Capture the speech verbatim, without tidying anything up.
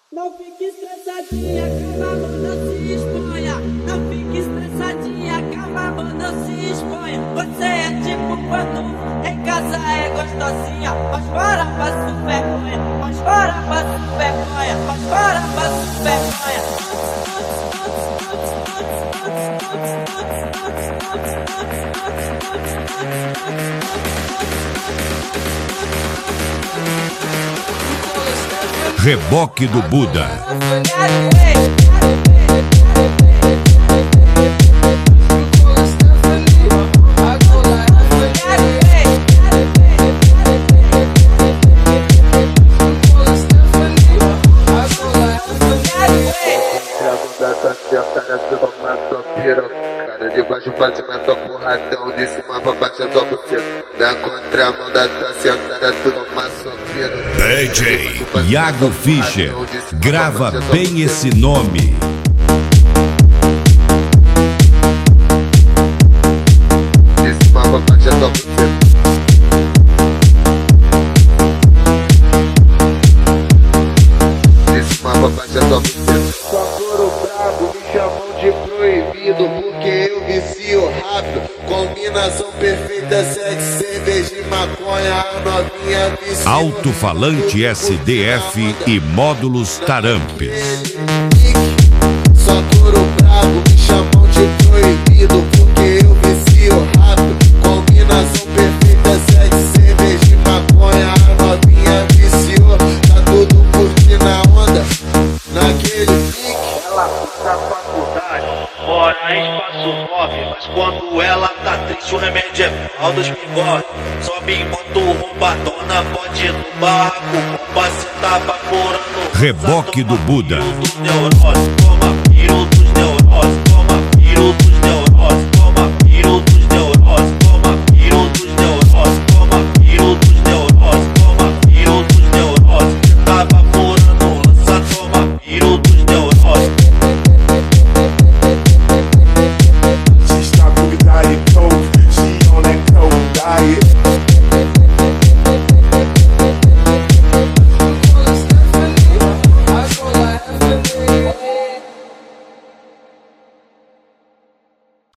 Não fique estressadinha, calma, não se exponha. Não fique estressadinha, calma, não se exponha. Você é tipo quando em casa é gostosinha, mas fora passa vergonha, mas fora passa vergonha, mas fora passa vergonha. Reboque do Buda. Cara de baixo batimento, porradão, de cima pra baixo eu toco cedo. Na contramão da tua sentada, tudo maçoqueiro. D J Iago Fischer, grava bem esse nome. De cima pra baixo eu toco cedo. De cima pra baixo eu toco cedo. Só couro brabo, me chamam de proibido, porque eu vicio rápido. Combinação perfeita, sexo, cerveja e maconha, a novinha vicia. Alto-falante S D F e módulos Tarampes. Só couro brabo, me chamam de proibido, porque eu vicio rápido. Combinação perfeita, sexo, cerveja e maconha, a novinha viciou. Tá tudo curtindo a onda, naquele pique. Ela puxa faculdade, mora em espaço nove, mas quando ela tá triste o remédio é mal dos bigode. Sobe em moto, roubadona, pode ir no barraco, bomba, cê tá vaporando. Reboque do Buda. Do neurônio, toma